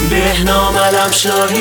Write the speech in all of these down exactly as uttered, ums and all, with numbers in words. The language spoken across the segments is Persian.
بهنام علمشاهی.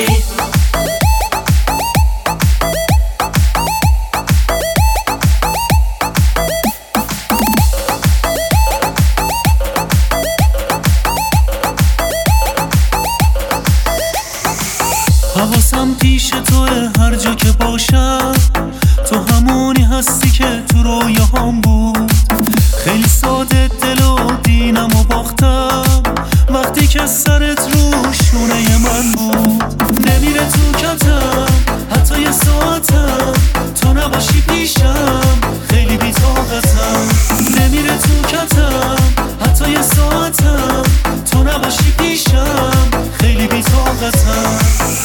حواسم پیش توه هر جا که باشم، تو همونی هستی که تو رویاهام بود. خیلی ساده دل و دینم و باختم وقتی که سرت رو شونه من بود. نمیره تو کتم حتی یه ساعتم، تو نباشی پیشم خیلی بی‌طاقتم. نمیره تو کتم حتی یه ساعتم، تو نباشی پیشم خیلی بی‌طاقتم.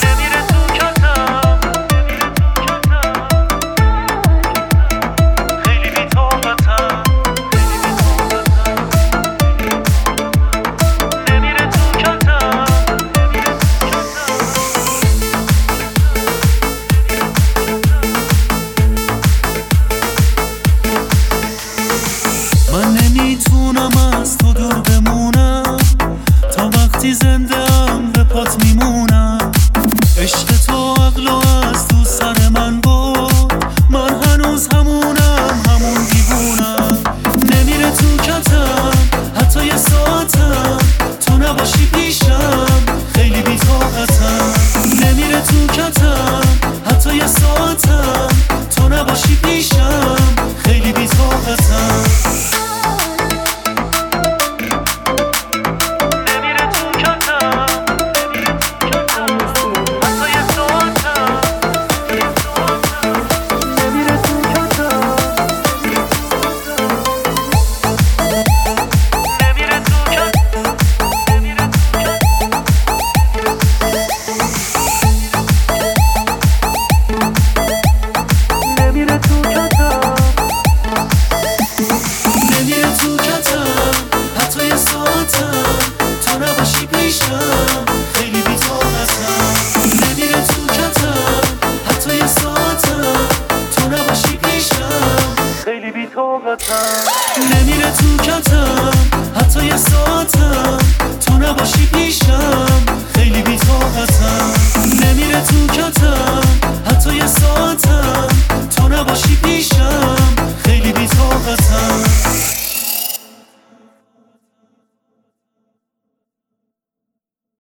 من نمیتونم از تو دور بمونم، تا وقتی زنده ام به پات میمونم.